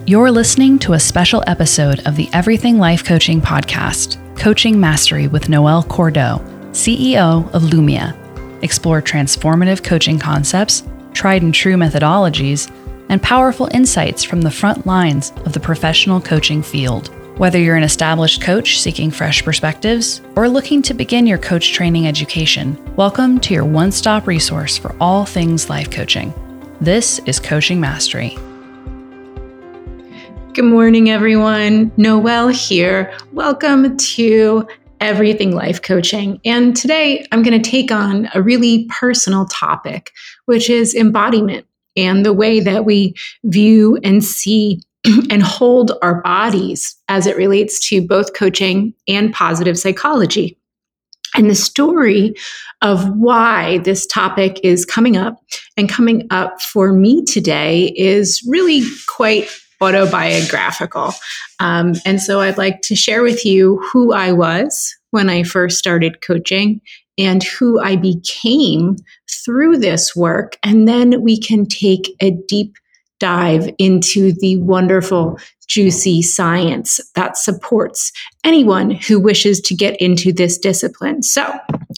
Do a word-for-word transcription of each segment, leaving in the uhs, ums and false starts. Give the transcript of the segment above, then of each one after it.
You're listening to a special episode of the Everything Life Coaching Podcast, Coaching Mastery with Noelle Cordeaux, C E O of Lumia. Explore transformative coaching concepts, tried and true methodologies, and powerful insights from the front lines of the professional coaching field. Whether you're an established coach seeking fresh perspectives or looking to begin your coach training education, welcome to your one-stop resource for all things life coaching. This is Coaching Mastery. Good morning, everyone. Noelle here. Welcome to Everything Life Coaching. And today I'm going to take on a really personal topic, which is embodiment and the way that we view and see and hold our bodies as it relates to both coaching and positive psychology. And the story of why this topic is coming up and coming up for me today is really quite autobiographical. Um, and so I'd like to share with you who I was when I first started coaching and who I became through this work. And then we can take a deep dive into the wonderful, juicy science that supports anyone who wishes to get into this discipline. So,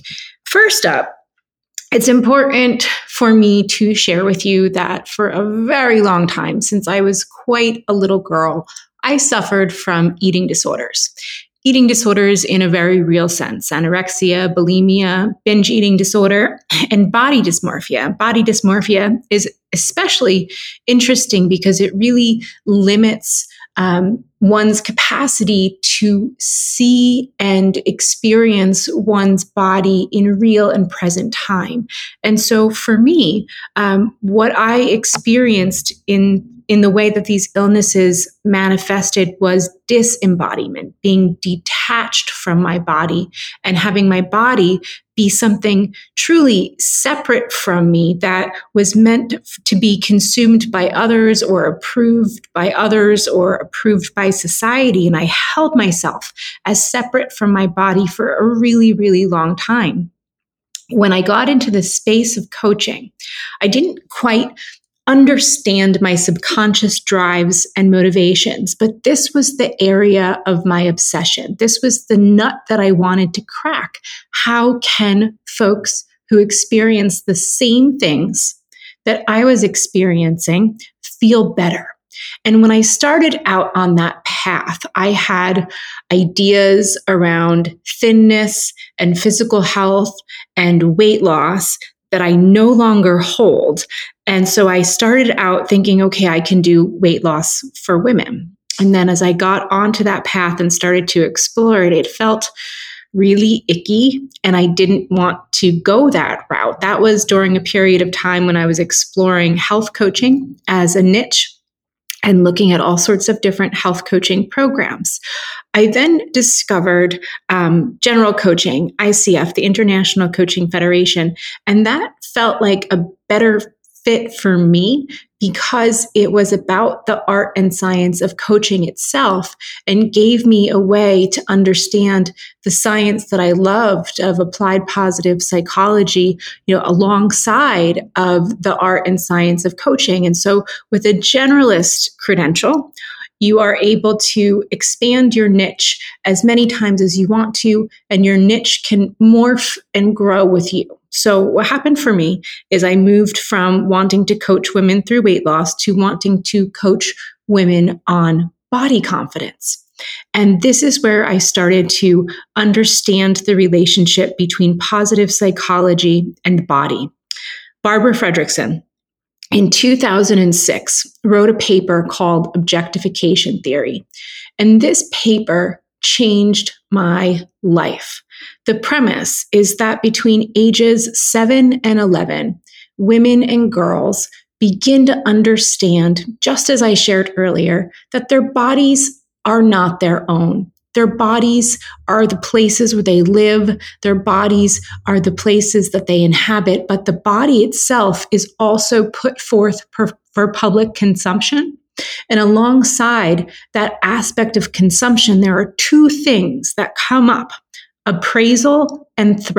first up, it's important for me to share with you that for a very long time, since I was quite a little girl, I suffered from eating disorders. Eating disorders in a very real sense: anorexia, bulimia, binge eating disorder, and body dysmorphia. Body dysmorphia is especially interesting because it really limits um, one's capacity to see and experience one's body in real and present time. And so for me, um, what I experienced in in the way that these illnesses manifested was disembodiment, being detached from my body and having my body be something truly separate from me that was meant to be consumed by others or approved by others or approved by society. And I held myself as separate from my body for a really, really long time. When I got into the space of coaching, I didn't quite understand my subconscious drives and motivations, but this was the area of my obsession. This was the nut that I wanted to crack. How can folks who experience the same things that I was experiencing feel better? And when I started out on that path, I had ideas around thinness and physical health and weight loss that I no longer hold. And so I started out thinking, okay, I can do weight loss for women. And then as I got onto that path and started to explore it, it felt really icky, and I didn't want to go that route. That was during a period of time when I was exploring health coaching as a niche and looking at all sorts of different health coaching programs. I then discovered um, general coaching, I C F, the International Coaching Federation, and that felt like a better fit for me because it was about the art and science of coaching itself and gave me a way to understand the science that I loved of applied positive psychology, you know, alongside of the art and science of coaching. And so with a generalist credential, you are able to expand your niche as many times as you want to, and your niche can morph and grow with you. So what happened for me is I moved from wanting to coach women through weight loss to wanting to coach women on body confidence. And this is where I started to understand the relationship between positive psychology and the body. Barbara Fredrickson, in two thousand six, wrote a paper called Objectification Theory. And this paper changed my life. The premise is that between ages seven and eleven, women and girls begin to understand, just as I shared earlier, that their bodies are not their own. Their bodies are the places where they live. Their bodies are the places that they inhabit. But the body itself is also put forth per, for public consumption. And alongside that aspect of consumption, there are two things that come up: appraisal and threat.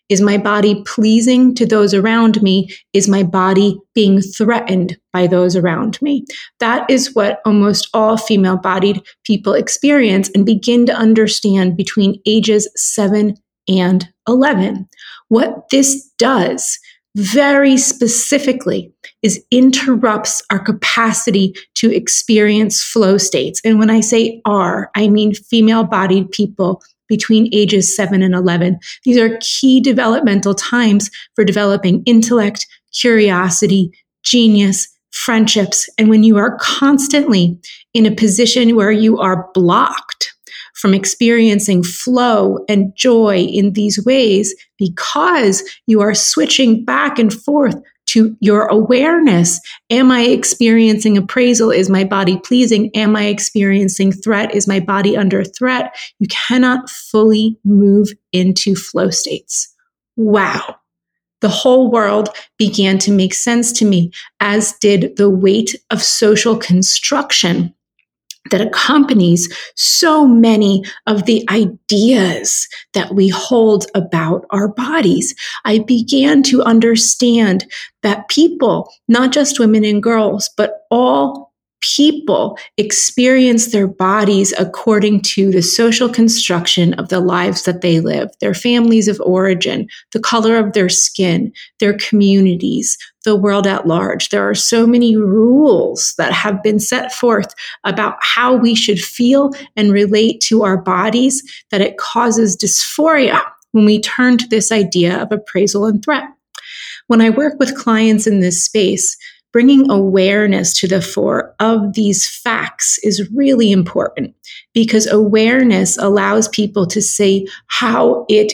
Is my body pleasing to those around me? Is my body being threatened by those around me? That is what almost all female-bodied people experience and begin to understand between ages seven and eleven. What this does very specifically is interrupts our capacity to experience flow states. And when I say "are," I mean female-bodied people between ages seven and eleven. These are key developmental times for developing intellect, curiosity, genius, friendships. And when you are constantly in a position where you are blocked from experiencing flow and joy in these ways, because you are switching back and forth to your awareness. Am I experiencing appraisal? Is my body pleasing? Am I experiencing threat? Is my body under threat? You cannot fully move into flow states. Wow. The whole world began to make sense to me, as did the weight of social construction that accompanies so many of the ideas that we hold about our bodies. I began to understand that people, not just women and girls, but all people experience their bodies according to the social construction of the lives that they live, their families of origin, the color of their skin, their communities, the world at large. There are so many rules that have been set forth about how we should feel and relate to our bodies that it causes dysphoria when we turn to this idea of appraisal and threat. When I work with clients in this space, bringing awareness to the fore of these facts is really important, because awareness allows people to see how it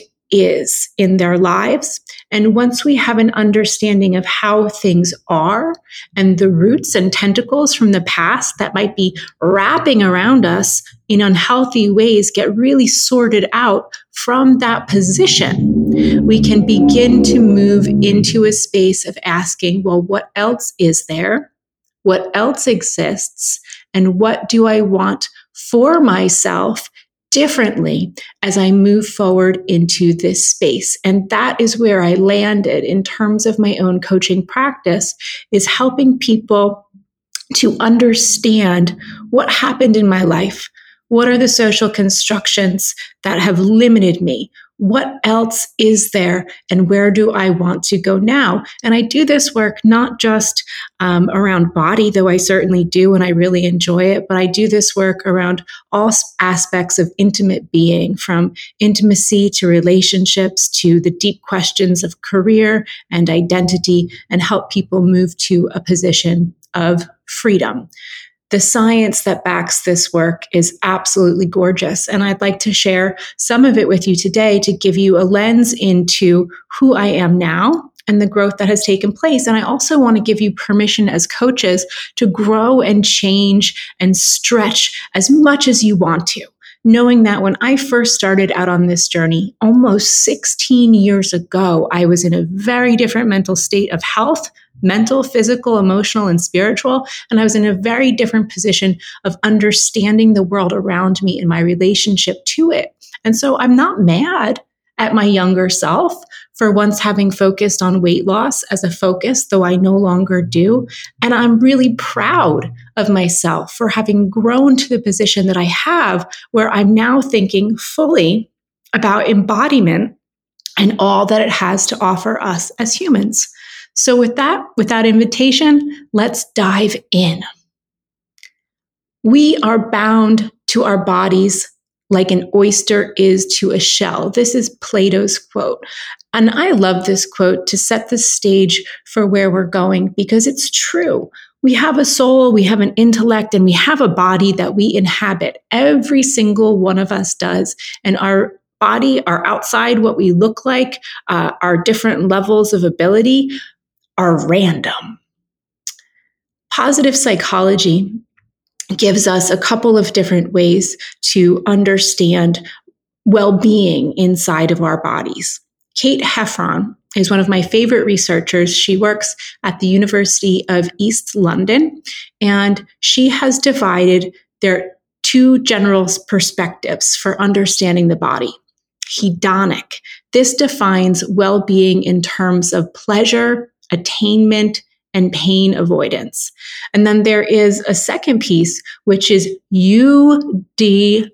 is in their lives. And once we have an understanding of how things are and the roots and tentacles from the past that might be wrapping around us in unhealthy ways get really sorted out from that position, we can begin to move into a space of asking, well, what else is there? What else exists? And what do I want for myself differently as I move forward into this space? And that is where I landed in terms of my own coaching practice, is helping people to understand what happened in my life. What are the social constructions that have limited me? What else is there, and where do I want to go now? And I do this work not just um, around body, though I certainly do and I really enjoy it, but I do this work around all aspects of intimate being, from intimacy to relationships to the deep questions of career and identity, and help people move to a position of freedom. The science that backs this work is absolutely gorgeous, and I'd like to share some of it with you today to give you a lens into who I am now and the growth that has taken place. And I also want to give you permission as coaches to grow and change and stretch as much as you want to, knowing that when I first started out on this journey almost sixteen years ago, I was in a very different mental state of health, mental, physical, emotional, and spiritual. And I was in a very different position of understanding the world around me and my relationship to it. And so I'm not mad at my younger self for once having focused on weight loss as a focus, though I no longer do. And I'm really proud of myself for having grown to the position that I have, where I'm now thinking fully about embodiment and all that it has to offer us as humans. So with that, with that invitation, let's dive in. We are bound to our bodies like an oyster is to a shell. This is Plato's quote. And I love this quote to set the stage for where we're going, because it's true. We have a soul, we have an intellect, and we have a body that we inhabit. Every single one of us does. And our body, our outside, what we look like, uh, our different levels of ability are random. Positive psychology gives us a couple of different ways to understand well-being inside of our bodies. Kate Heffron is one of my favorite researchers. She works at the University of East London, and she has divided their two general perspectives for understanding the body. hedonic. This defines well-being in terms of pleasure, attainment, and pain avoidance. And then there is a second piece, which is eudaimonic,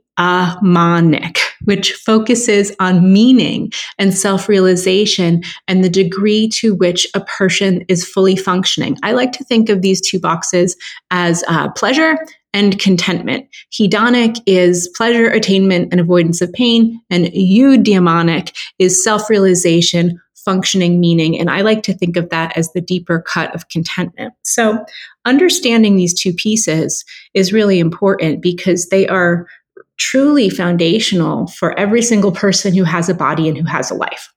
which focuses on meaning and self-realization and the degree to which a person is fully functioning. I like to think of these two boxes as uh, pleasure and contentment. Hedonic is pleasure, attainment, and avoidance of pain, and eudaimonic is self-realization, functioning, meaning. And I like to think of that as the deeper cut of contentment. So understanding these two pieces is really important because they are truly foundational for every single person who has a body and who has a life.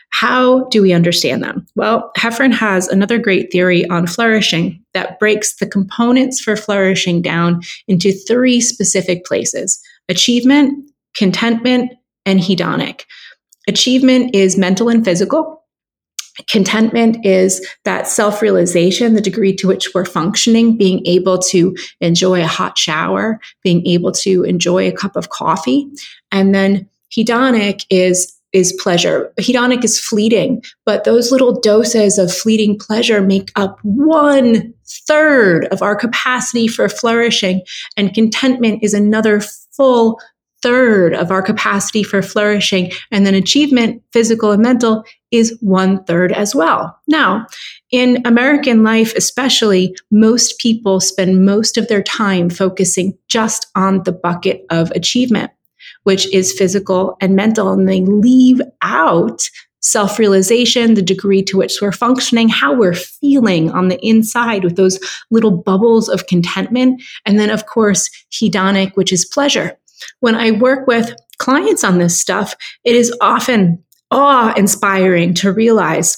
How do we understand them? Well, Heffron has another great theory on flourishing that breaks the components for flourishing down into three specific places: achievement, contentment, and hedonic. Achievement is mental and physical. Contentment is that self-realization, the degree to which we're functioning, being able to enjoy a hot shower, being able to enjoy a cup of coffee. And then hedonic is is pleasure. Hedonic is fleeting, but those little doses of fleeting pleasure make up one third of our capacity for flourishing. And contentment is another full third of our capacity for flourishing. And then achievement, physical and mental, is one third as well. Now, in American life especially, most people spend most of their time focusing just on the bucket of achievement, which is physical and mental, and they leave out self-realization, the degree to which we're functioning, how we're feeling on the inside with those little bubbles of contentment, and then, of course, hedonic, which is pleasure. When I work with clients on this stuff, it is often awe-inspiring to realize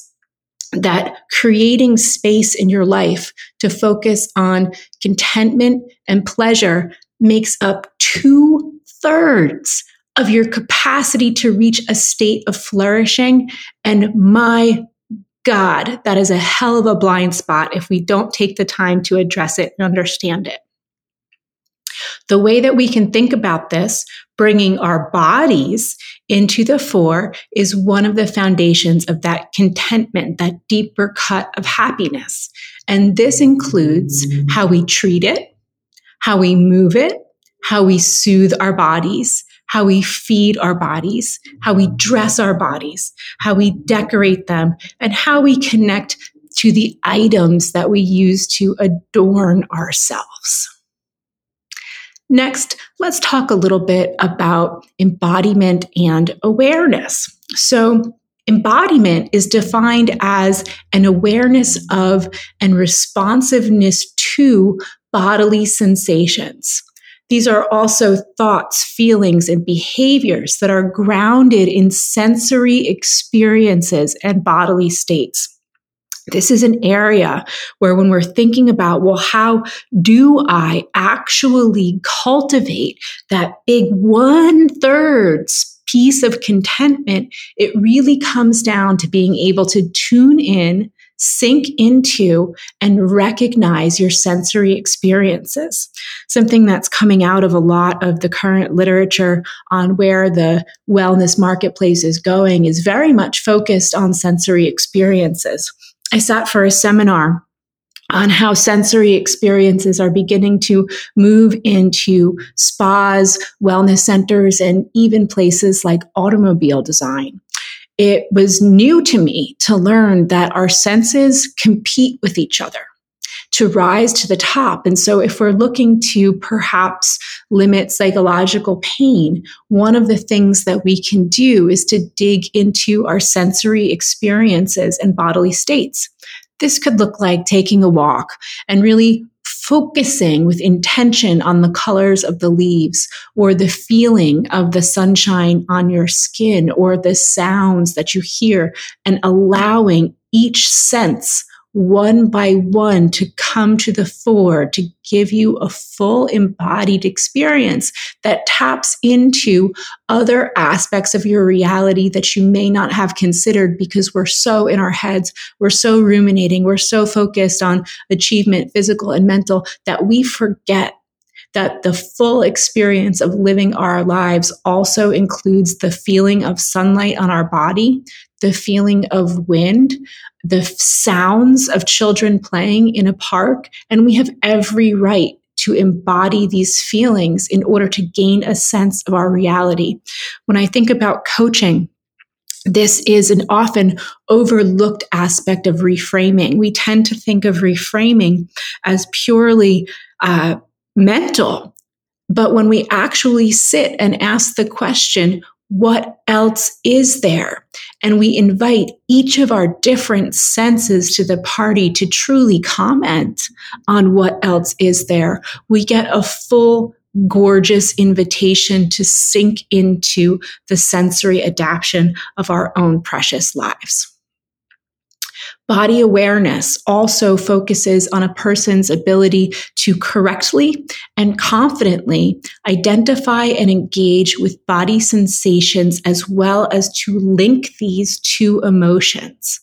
that creating space in your life to focus on contentment and pleasure makes up two thirds of your capacity to reach a state of flourishing. And my God, that is a hell of a blind spot if we don't take the time to address it and understand it. The way that we can think about this, bringing our bodies into the fore, is one of the foundations of that contentment, that deeper cut of happiness. And this includes how we treat it, how we move it, how we soothe our bodies, how we feed our bodies, how we dress our bodies, how we decorate them, and how we connect to the items that we use to adorn ourselves. Next, let's talk a little bit about embodiment and awareness. So, embodiment is defined as an awareness of and responsiveness to bodily sensations. These are also thoughts, feelings, and behaviors that are grounded in sensory experiences and bodily states. This is an area where when we're thinking about, well, how do I actually cultivate that big one-third piece of contentment, it really comes down to being able to tune in, sink into, and recognize your sensory experiences. Something that's coming out of a lot of the current literature on where the wellness marketplace is going is very much focused on sensory experiences. I sat for a seminar on how sensory experiences are beginning to move into spas, wellness centers, and even places like automobile design. It was new to me to learn that our senses compete with each other to rise to the top. And so if we're looking to perhaps limit psychological pain, one of the things that we can do is to dig into our sensory experiences and bodily states. This could look like taking a walk and really focusing with intention on the colors of the leaves, or the feeling of the sunshine on your skin, or the sounds that you hear, and allowing each sense one by one to come to the fore to give you a full embodied experience that taps into other aspects of your reality that you may not have considered because we're so in our heads, we're so ruminating, we're so focused on achievement, physical and mental, that we forget that the full experience of living our lives also includes the feeling of sunlight on our body, the feeling of wind, the sounds of children playing in a park, and we have every right to embody these feelings in order to gain a sense of our reality. When I think about coaching, this is an often overlooked aspect of reframing. We tend to think of reframing as purely uh, mental. But when we actually sit and ask the question, what else is there? And we invite each of our different senses to the party to truly comment on what else is there, we get a full, gorgeous invitation to sink into the sensory adaptation of our own precious lives. Body awareness also focuses on a person's ability to correctly and confidently identify and engage with body sensations, as well as to link these to emotions.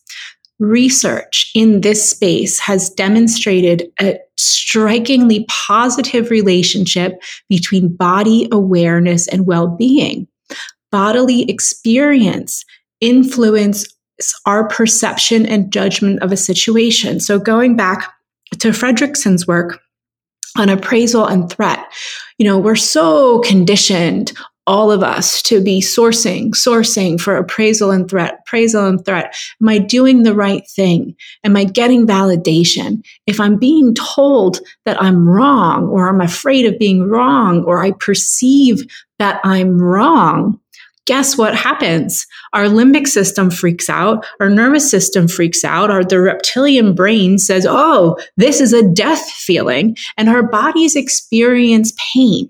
Research in this space has demonstrated a strikingly positive relationship between body awareness and well-being. Bodily experience influence our perception and judgment of a situation. So going back to Fredrickson's work on appraisal and threat, you know, we're so conditioned, all of us, to be sourcing, sourcing for appraisal and threat, appraisal and threat. Am I doing the right thing? Am I getting validation? If I'm being told that I'm wrong, or I'm afraid of being wrong, or I perceive that I'm wrong, guess what happens? Our limbic system freaks out. Our nervous system freaks out. Our the reptilian brain says, oh, this is a death feeling. And our bodies experience pain.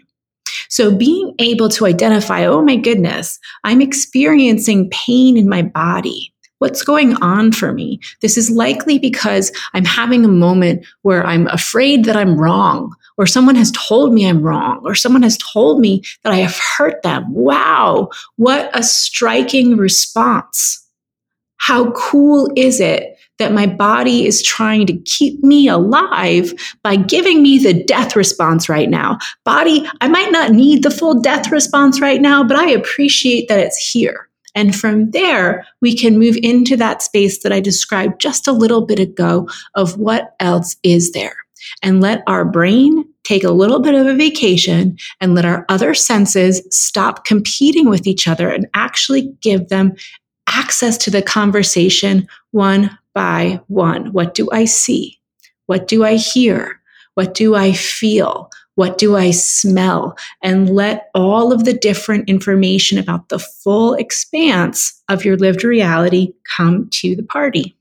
So being able to identify, oh my goodness, I'm experiencing pain in my body. What's going on for me? This is likely because I'm having a moment where I'm afraid that I'm wrong, or someone has told me I'm wrong, or someone has told me that I have hurt them. Wow, what a striking response. How cool is it that my body is trying to keep me alive by giving me the death response right now? Body, I might not need the full death response right now, but I appreciate that it's here. And from there, we can move into that space that I described just a little bit ago of what else is there. And let our brain take a little bit of a vacation and let our other senses stop competing with each other and actually give them access to the conversation one by one. What do I see? What do I hear? What do I feel? What do I smell? And let all of the different information about the full expanse of your lived reality come to the party.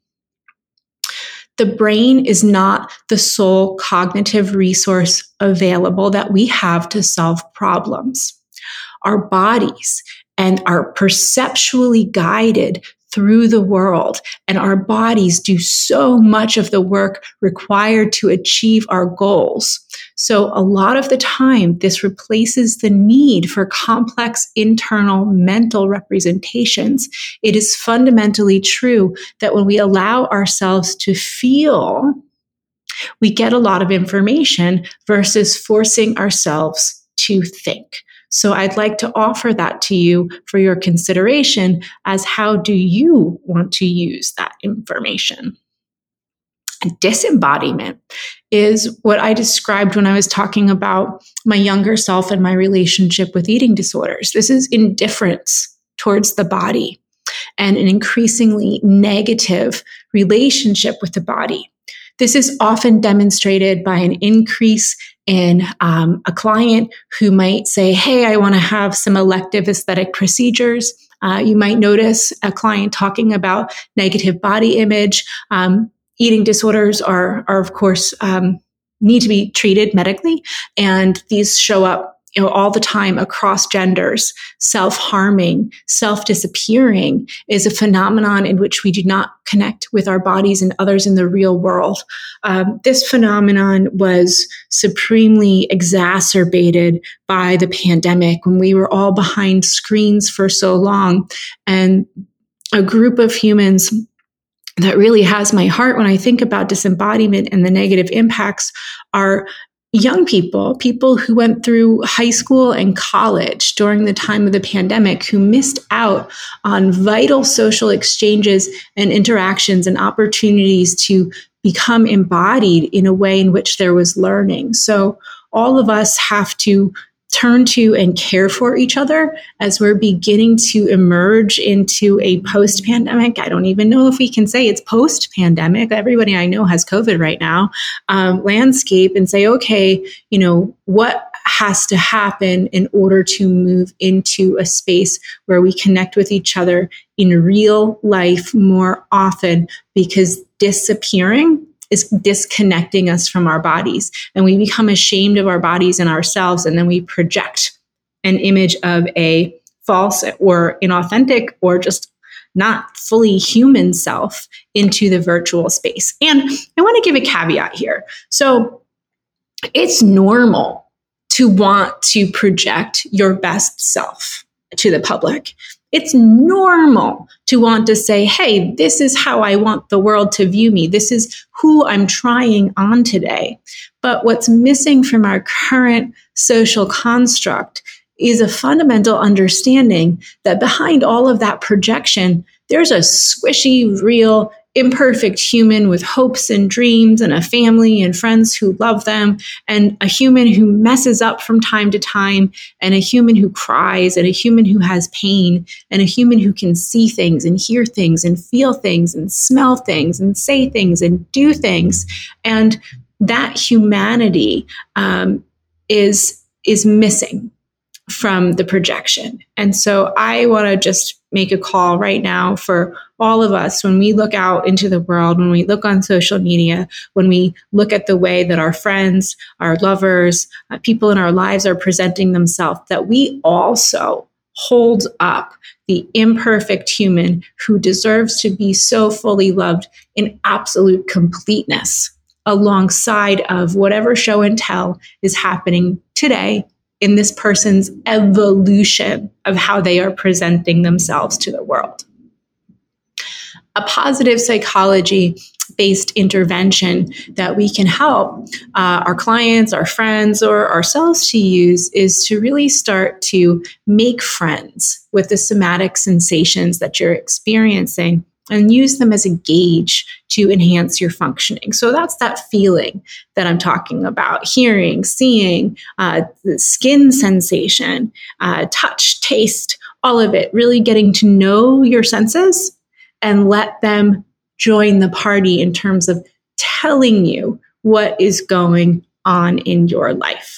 The brain is not the sole cognitive resource available that we have to solve problems. Our bodies and are perceptually guided through the world, and our bodies do so much of the work required to achieve our goals. So a lot of the time, this replaces the need for complex internal mental representations. It is fundamentally true that when we allow ourselves to feel, we get a lot of information versus forcing ourselves to think. So I'd like to offer that to you for your consideration as how do you want to use that information? Disembodiment is what I described when I was talking about my younger self and my relationship with eating disorders. This is indifference towards the body and an increasingly negative relationship with the body. This is often demonstrated by an increase in um, a client who might say, hey, I want to have some elective aesthetic procedures. Uh, you might notice a client talking about negative body image. Um, eating disorders are, are of course, um, need to be treated medically. And these show up you know, all the time across genders. Self-harming, self-disappearing is a phenomenon in which we do not connect with our bodies and others in the real world. Um, this phenomenon was supremely exacerbated by the pandemic when we were all behind screens for so long. And a group of humans that really has my heart when I think about disembodiment and the negative impacts are young people, people who went through high school and college during the time of the pandemic, who missed out on vital social exchanges and interactions and opportunities to become embodied in a way in which there was learning. So all of us have to turn to and care for each other as we're beginning to emerge into a post-pandemic. I don't even know if we can say it's post-pandemic. Everybody I know has COVID right now, um, landscape, and say, okay, you know, what has to happen in order to move into a space where we connect with each other in real life more often, because disappearing is disconnecting us from our bodies, and we become ashamed of our bodies and ourselves, and then we project an image of a false or inauthentic or just not fully human self into the virtual space. And I want to give a caveat here. So it's normal to want to project your best self to the public. It's normal to want to say, hey, this is how I want the world to view me. This is who I'm trying on today. But what's missing from our current social construct is a fundamental understanding that behind all of that projection, there's a squishy, real, imperfect human with hopes and dreams and a family and friends who love them, and a human who messes up from time to time, and a human who cries, and a human who has pain, and a human who can see things and hear things and feel things and smell things and say things and do things. And that humanity um, is, is missing from the projection. And so I want to just make a call right now for all of us, when we look out into the world, when we look on social media, when we look at the way that our friends, our lovers, uh, people in our lives are presenting themselves, that we also hold up the imperfect human who deserves to be so fully loved in absolute completeness, alongside of whatever show and tell is happening today in this person's evolution of how they are presenting themselves to the world. A positive psychology-based intervention that we can help uh, our clients, our friends, or ourselves to use is to really start to make friends with the somatic sensations that you're experiencing and use them as a gauge to enhance your functioning. So that's that feeling that I'm talking about: hearing, seeing, uh, the skin sensation, uh, touch, taste, all of it, really getting to know your senses and let them join the party in terms of telling you what is going on in your life.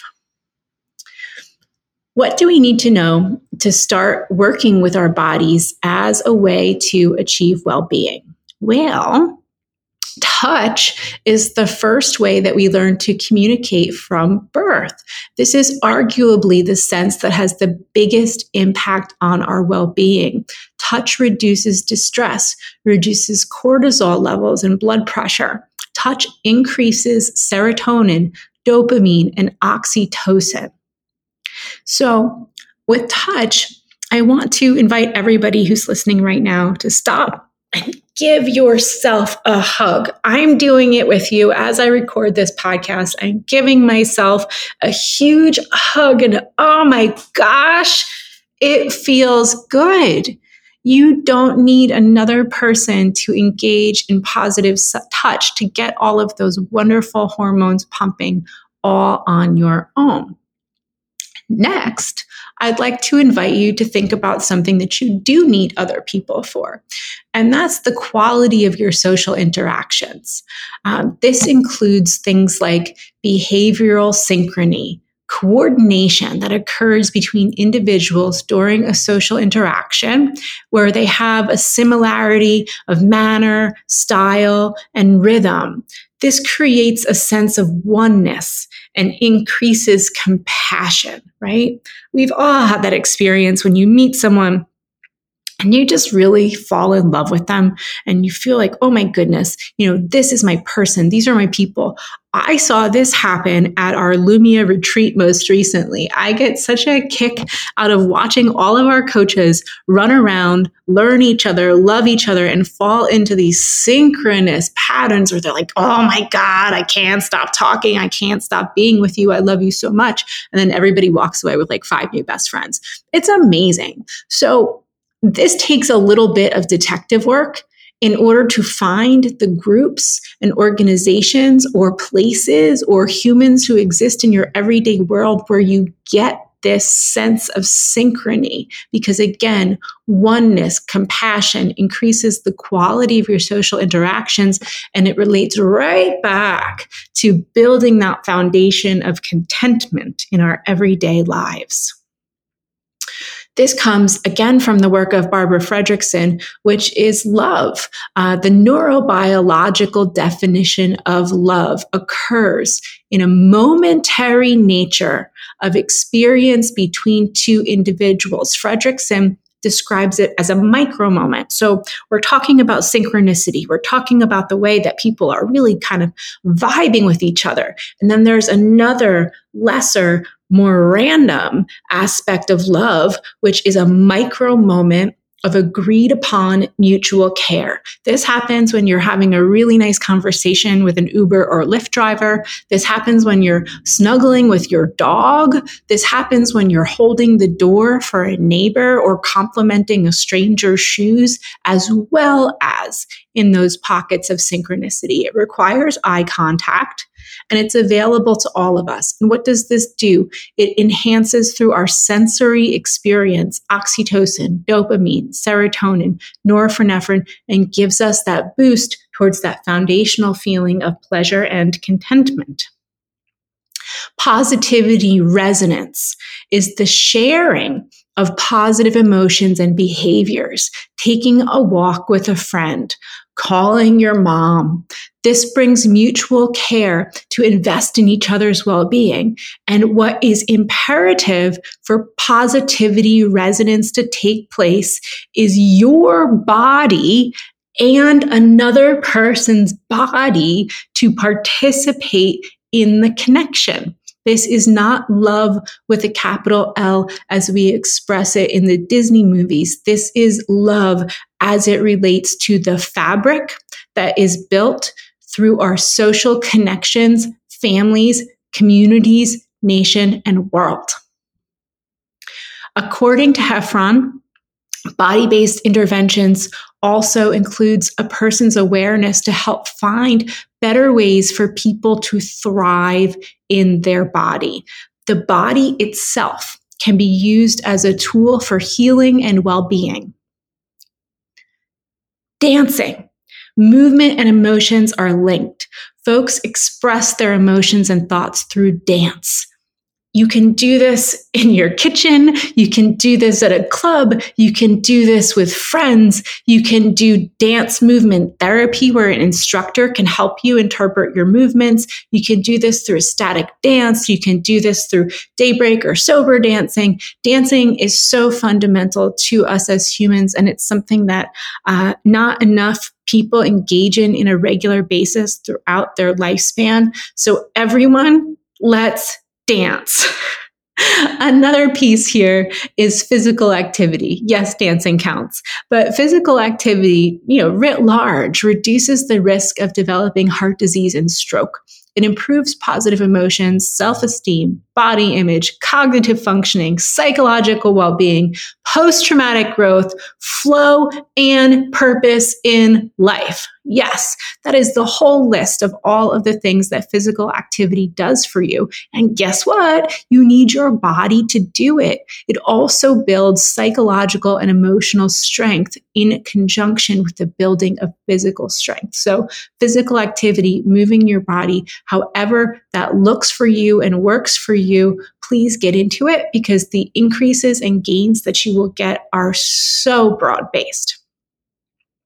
What do we need to know to start working with our bodies as a way to achieve well-being? Well, touch is the first way that we learn to communicate from birth. This is arguably the sense that has the biggest impact on our well-being. Touch reduces distress, reduces cortisol levels and blood pressure. Touch increases serotonin, dopamine, and oxytocin. So with touch, I want to invite everybody who's listening right now to stop and give yourself a hug. I'm doing it with you as I record this podcast. I'm giving myself a huge hug, and oh my gosh, it feels good. You don't need another person to engage in positive touch to get all of those wonderful hormones pumping all on your own. Next, I'd like to invite you to think about something that you do need other people for, and that's the quality of your social interactions. Um, this includes things like behavioral synchrony, coordination that occurs between individuals during a social interaction, where they have a similarity of manner, style, and rhythm. This creates a sense of oneness and increases compassion, right? We've all had that experience when you meet someone and you just really fall in love with them and you feel like, oh my goodness, you know, this is my person. These are my people. I saw this happen at our Lumia retreat most recently. I get such a kick out of watching all of our coaches run around, learn each other, love each other, and fall into these synchronous patterns where they're like, oh my God, I can't stop talking. I can't stop being with you. I love you so much. And then everybody walks away with like five new best friends. It's amazing. So this takes a little bit of detective work in order to find the groups and organizations or places or humans who exist in your everyday world where you get this sense of synchrony. Because again, oneness, compassion increases the quality of your social interactions, and it relates right back to building that foundation of contentment in our everyday lives. This comes again from the work of Barbara Fredrickson, which is love. Uh, the neurobiological definition of love occurs in a momentary nature of experience between two individuals. Fredrickson describes it as a micro moment. So we're talking about synchronicity. We're talking about the way that people are really kind of vibing with each other. And then there's another lesser, more random aspect of love, which is a micro moment of agreed upon mutual care. This happens when you're having a really nice conversation with an Uber or Lyft driver. This happens when you're snuggling with your dog. This happens when you're holding the door for a neighbor or complimenting a stranger's shoes, as well as in those pockets of synchronicity. It requires eye contact, and it's available to all of us. And what does this do? It enhances through our sensory experience, oxytocin, dopamine, serotonin, norepinephrine, and gives us that boost towards that foundational feeling of pleasure and contentment. Positivity resonance is the sharing of positive emotions and behaviors, taking a walk with a friend, calling your mom. This brings mutual care to invest in each other's well-being. And what is imperative for positivity resonance to take place is your body and another person's body to participate in the connection. This is not love with a capital L as we express it in the Disney movies. This is love as it relates to the fabric that is built through our social connections, families, communities, nation, and world. According to Heffron, body-based interventions also includes a person's awareness to help find better ways for people to thrive in their body. The body itself can be used as a tool for healing and well-being. Dancing. Movement and emotions are linked. Folks express their emotions and thoughts through dance. You can do this in your kitchen. You can do this at a club. You can do this with friends. You can do dance movement therapy where an instructor can help you interpret your movements. You can do this through ecstatic dance. You can do this through daybreak or sober dancing. Dancing is so fundamental to us as humans, and it's something that uh, not enough people engage in in a regular basis throughout their lifespan. So everyone, let's dance. Another piece here is physical activity. Yes, dancing counts, but physical activity, you know, writ large, reduces the risk of developing heart disease and stroke. It improves positive emotions, self-esteem, body image, cognitive functioning, psychological well-being, post-traumatic growth, flow, and purpose in life. Yes, that is the whole list of all of the things that physical activity does for you. And guess what? You need your body to do it. It also builds psychological and emotional strength in conjunction with the building of physical strength. So physical activity, moving your body, however that looks for you and works for you, please get into it because the increases and gains that you will get are so broad-based.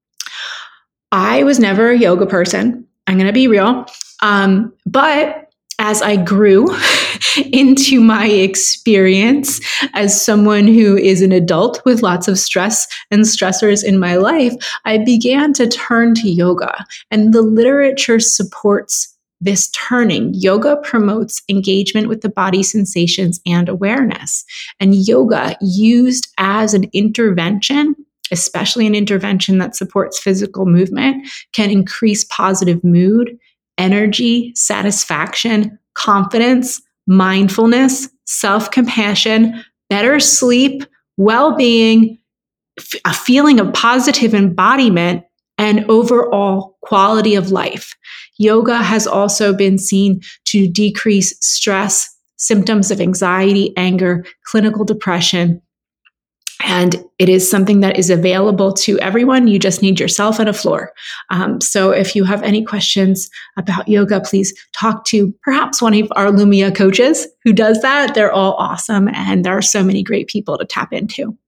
I was never a yoga person. I'm going to be real. Um, but as I grew into my experience as someone who is an adult with lots of stress and stressors in my life, I began to turn to yoga. And the literature supports this turning. Yoga promotes engagement with the body sensations and awareness. And yoga used as an intervention, especially an intervention that supports physical movement, can increase positive mood, energy, satisfaction, confidence, mindfulness, self-compassion, better sleep, well-being, f- a feeling of positive embodiment, and overall quality of life. Yoga has also been seen to decrease stress, symptoms of anxiety, anger, clinical depression, and it is something that is available to everyone. You just need yourself and a floor. Um, so if you have any questions about yoga, please talk to perhaps one of our Lumia coaches who does that. They're all awesome, and there are so many great people to tap into.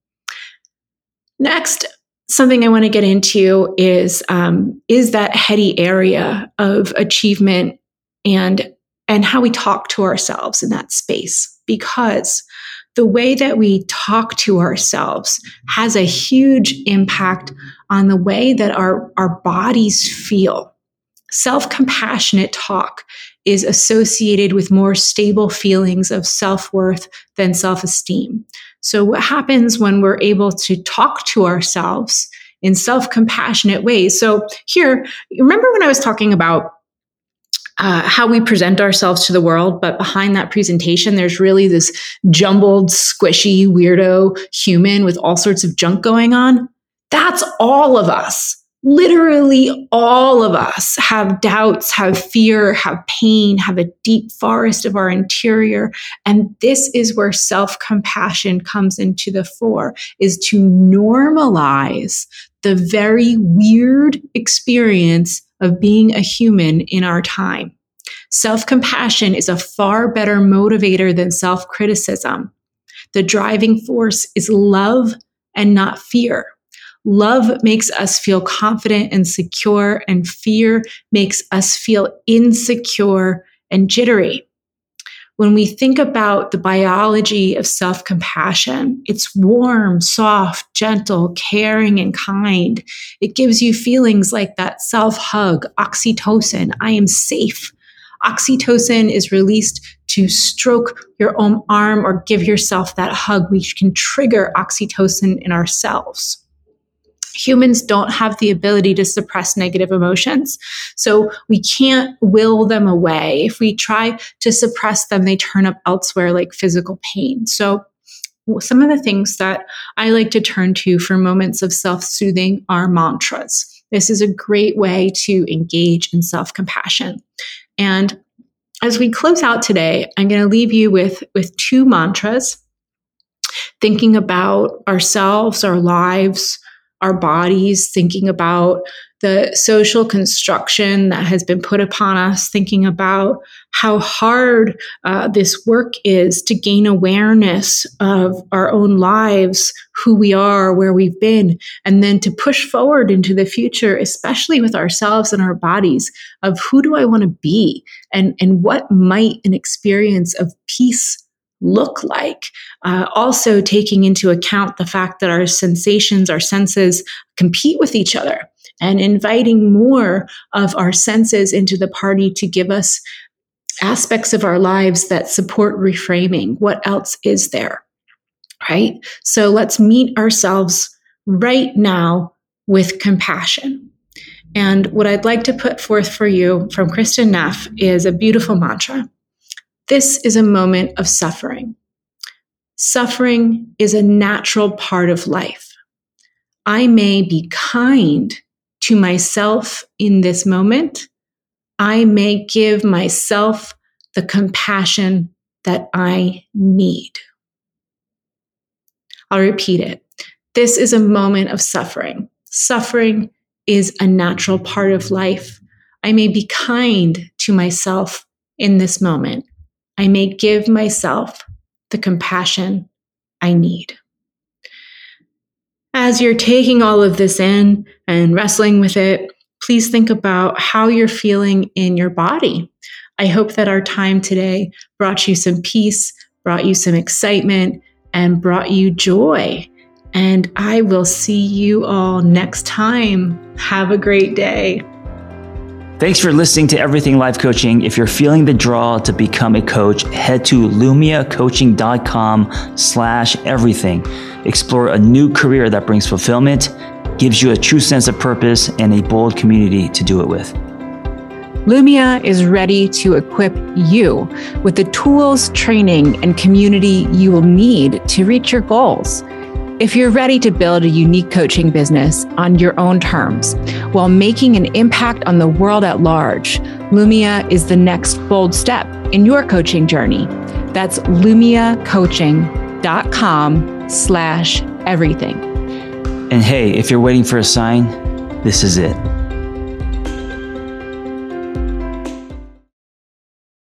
Next, something I want to get into is, um, is that heady area of achievement and, and how we talk to ourselves in that space, because the way that we talk to ourselves has a huge impact on the way that our, our bodies feel. Self-compassionate talk is associated with more stable feelings of self-worth than self-esteem. So what happens when we're able to talk to ourselves in self-compassionate ways? So here, remember when I was talking about Uh, how we present ourselves to the world, but behind that presentation, there's really this jumbled, squishy, weirdo human with all sorts of junk going on? That's all of us. Literally all of us have doubts, have fear, have pain, have a deep forest of our interior. And this is where self-compassion comes into the fore, is to normalize the very weird experience of being a human in our time. Self-compassion is a far better motivator than self-criticism. The driving force is love and not fear. Love makes us feel confident and secure, and fear makes us feel insecure and jittery. When we think about the biology of self-compassion, it's warm, soft, gentle, caring, and kind. It gives you feelings like that self-hug, oxytocin, I am safe. Oxytocin is released to stroke your own arm or give yourself that hug, which can trigger oxytocin in ourselves. Humans don't have the ability to suppress negative emotions, so we can't will them away. If we try to suppress them, they turn up elsewhere like physical pain. So some of the things that I like to turn to for moments of self-soothing are mantras. This is a great way to engage in self-compassion. And as we close out today, I'm going to leave you with, with two mantras, thinking about ourselves, our lives, our bodies, thinking about the social construction that has been put upon us, thinking about how hard uh, this work is to gain awareness of our own lives, who we are, where we've been, and then to push forward into the future, especially with ourselves and our bodies, of who do I want to be, and, and what might an experience of peace look like. Uh, also taking into account the fact that our sensations, our senses compete with each other, and inviting more of our senses into the party to give us aspects of our lives that support reframing. What else is there? Right? So let's meet ourselves right now with compassion. And what I'd like to put forth for you from Kristin Neff is a beautiful mantra. This is a moment of suffering. Suffering is a natural part of life. I may be kind to myself in this moment. I may give myself the compassion that I need. I'll repeat it. This is a moment of suffering. Suffering is a natural part of life. I may be kind to myself in this moment. I may give myself the compassion I need. As you're taking all of this in and wrestling with it, please think about how you're feeling in your body. I hope that our time today brought you some peace, brought you some excitement, and brought you joy. And I will see you all next time. Have a great day. Thanks for listening to Everything Life Coaching. If you're feeling the draw to become a coach, head to lumiacoaching.com slash everything. Explore a new career that brings fulfillment, gives you a true sense of purpose, and a bold community to do it with. Lumia is ready to equip you with the tools, training, and community you will need to reach your goals. If you're ready to build a unique coaching business on your own terms while making an impact on the world at large, Lumia is the next bold step in your coaching journey. That's lumiacoaching.com slash everything. And hey, if you're waiting for a sign, this is it.